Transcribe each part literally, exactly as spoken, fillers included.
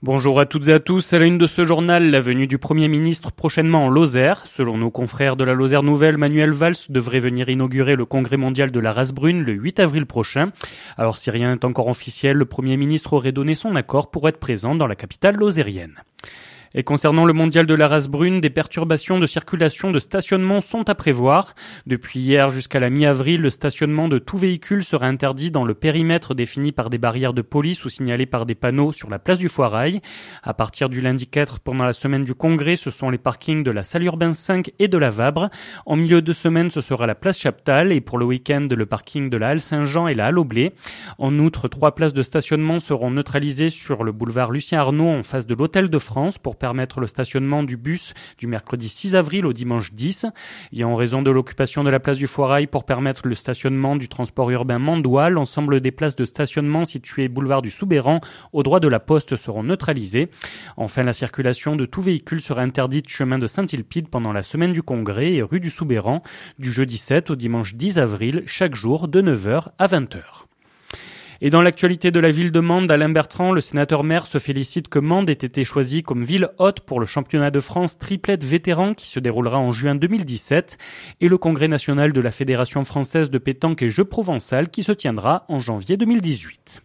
Bonjour à toutes et à tous. À la une de ce journal, la venue du Premier ministre prochainement en Lozère. Selon nos confrères de la Lozère Nouvelle, Manuel Valls devrait venir inaugurer le congrès mondial de la race brune le huit avril prochain. Alors si rien n'est encore officiel, le Premier ministre aurait donné son accord pour être présent dans la capitale lozérienne. Et concernant le mondial de la race brune, des perturbations de circulation de stationnement sont à prévoir. Depuis hier jusqu'à la mi-avril, le stationnement de tout véhicule sera interdit dans le périmètre défini par des barrières de police ou signalé par des panneaux sur la place du Foirail. À partir du lundi quatre, pendant la semaine du congrès, ce sont les parkings de la Salle Urbain cinq et de la Vabre. En milieu de semaine, ce sera la place Chaptal et pour le week-end, le parking de la Halle Saint-Jean et la Halle au Blé. En outre, trois places de stationnement seront neutralisées sur le boulevard Lucien Arnaud en face de l'Hôtel de France pour permettre le stationnement du bus du mercredi six avril au dimanche dix. Et en raison de l'occupation de la place du Foirail pour permettre le stationnement du transport urbain Mandois, l'ensemble des places de stationnement situées boulevard du Soubéran au droit de la Poste seront neutralisées. Enfin, la circulation de tout véhicule sera interdite chemin de Saint-Ilpide pendant la semaine du Congrès et rue du Soubéran du jeudi sept au dimanche dix avril, chaque jour de neuf heures à vingt heures. Et dans l'actualité de la ville de Mende, Alain Bertrand, le sénateur-maire, se félicite que Mende ait été choisie comme ville hôte pour le championnat de France triplette vétéran qui se déroulera en juin deux mille dix-sept et le congrès national de la Fédération française de pétanque et jeux provençal qui se tiendra en janvier deux mille dix-huit.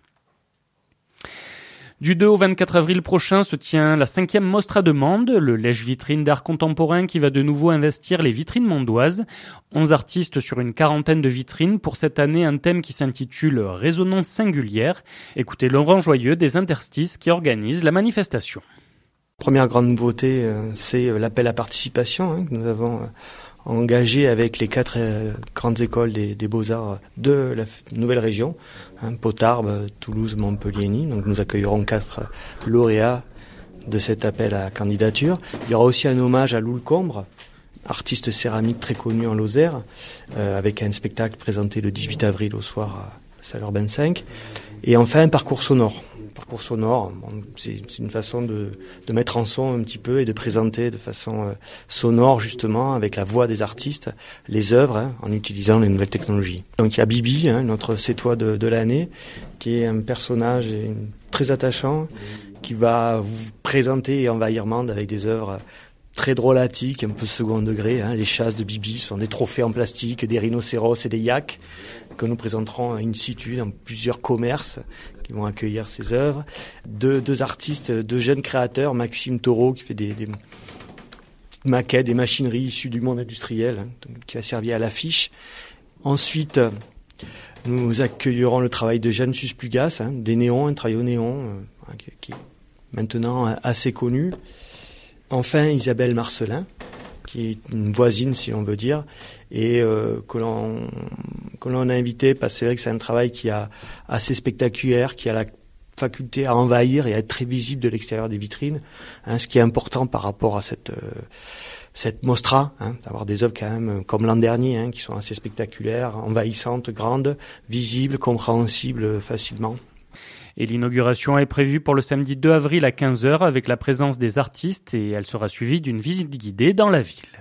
Du deux au vingt-quatre avril prochain se tient la cinquième Mostra de Mende, le lèche-vitrine d'art contemporain qui va de nouveau investir les vitrines mondoises. Onze artistes sur une quarantaine de vitrines pour cette année, un thème qui s'intitule « Résonance singulière ». Écoutez Laurent Joyeux des Interstices qui organise la manifestation. Première grande nouveauté, c'est l'appel à participation hein, que nous avons engagé avec les quatre euh, grandes écoles des, des beaux-arts de la nouvelle région, hein, Potarbes, Toulouse, Montpellier, Nîmes. Donc nous accueillerons quatre lauréats de cet appel à candidature. Il y aura aussi un hommage à Loul Combre, artiste céramique très connu en Lozère, euh, avec un spectacle présenté le dix-huit avril au soir à Salle Urbain cinq. Et enfin un parcours sonore. Parcours sonore, bon, c'est, c'est une façon de, de mettre en son un petit peu et de présenter de façon euh, sonore justement avec la voix des artistes les œuvres hein, en utilisant les nouvelles technologies. Donc il y a Bibi, hein, notre sétois de, de l'année, qui est un personnage très attachant qui va vous présenter et envahir Mende avec des œuvres très drôlatiques, un peu second degré. Hein. Les chasses de Bibi sont des trophées en plastique, des rhinocéros et des yaks que nous présenterons in situ dans plusieurs commerces qui vont accueillir ces œuvres. Deux, deux artistes, deux jeunes créateurs, Maxime Taureau qui fait des, des petites maquettes, des machineries issues du monde industriel, hein, qui a servi à l'affiche. Ensuite, nous accueillerons le travail de Jeanne Susplugas, hein, des néons, un travail au néon, euh, qui, qui est maintenant assez connu. Enfin, Isabelle Marcelin, qui est une voisine, si on veut dire, et euh, que l'on que l'on a invité parce que c'est vrai que c'est un travail qui est assez spectaculaire, qui a la faculté à envahir et à être très visible de l'extérieur des vitrines, hein, ce qui est important par rapport à cette euh, cette mostra, hein, d'avoir des œuvres quand même comme l'an dernier, hein, qui sont assez spectaculaires, envahissantes, grandes, visibles, compréhensibles facilement. Et l'inauguration est prévue pour le samedi deux avril à quinze heures avec la présence des artistes et elle sera suivie d'une visite guidée dans la ville.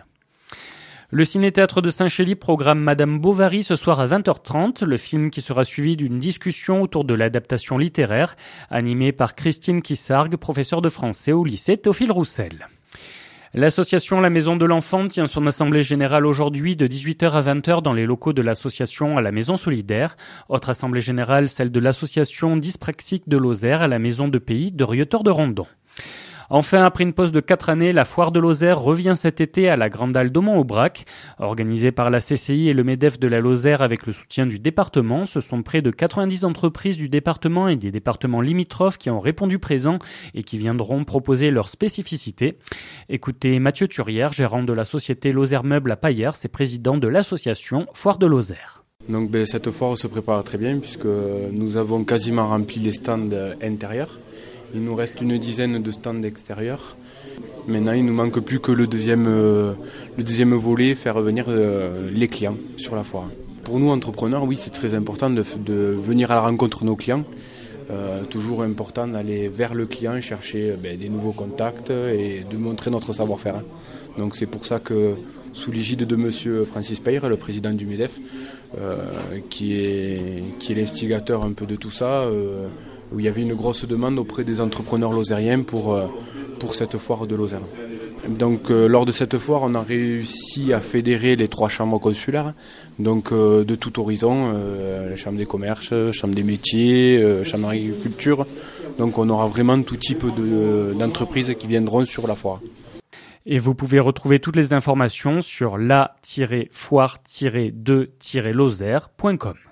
Le Ciné-Théâtre de Saint-Chély programme Madame Bovary ce soir à vingt heures trente, le film qui sera suivi d'une discussion autour de l'adaptation littéraire, animée par Christine Kissargues, professeure de français au lycée Théophile Roussel. L'association La Maison de l'Enfant tient son assemblée générale aujourd'hui de dix-huit heures à vingt heures dans les locaux de l'association à la Maison Solidaire. Autre assemblée générale, celle de l'association dyspraxique de Lozère à la Maison de Pays de Rieutort-de-Rondon. Enfin, après une pause de quatre années, la foire de Lozère revient cet été à la Grande Halle d'Aumont-Aubrac. Organisée par la C C I et le MEDEF de la Lozère avec le soutien du département, ce sont près de quatre-vingt-dix entreprises du département et des départements limitrophes qui ont répondu présent et qui viendront proposer leurs spécificités. Écoutez Mathieu Turière, gérant de la société Lozère Meubles à Payers et président de l'association Foire de Lozère. Donc ben, cette foire se prépare très bien puisque nous avons quasiment rempli les stands intérieurs. Il nous reste une dizaine de stands extérieurs. Maintenant, il ne nous manque plus que le deuxième, euh, le deuxième volet, faire venir euh, les clients sur la foire. Pour nous, entrepreneurs, oui, c'est très important de, de venir à la rencontre de nos clients. Euh, toujours important d'aller vers le client, chercher ben, des nouveaux contacts et de montrer notre savoir-faire. Donc c'est pour ça que, sous l'égide de monsieur Francis Peyre, le président du MEDEF, euh, qui est, qui est l'instigateur un peu de tout ça, euh, où il y avait une grosse demande auprès des entrepreneurs lozériens pour, pour cette foire de Lozère. Donc euh, lors de cette foire, on a réussi à fédérer les trois chambres consulaires, donc euh, de tout horizon, euh, la chambre des commerces, chambre des métiers, euh, chambre d'agriculture. Donc on aura vraiment tout type de, d'entreprises qui viendront sur la foire. Et vous pouvez retrouver toutes les informations sur la tiret foire tiret deux tiret lozère point com.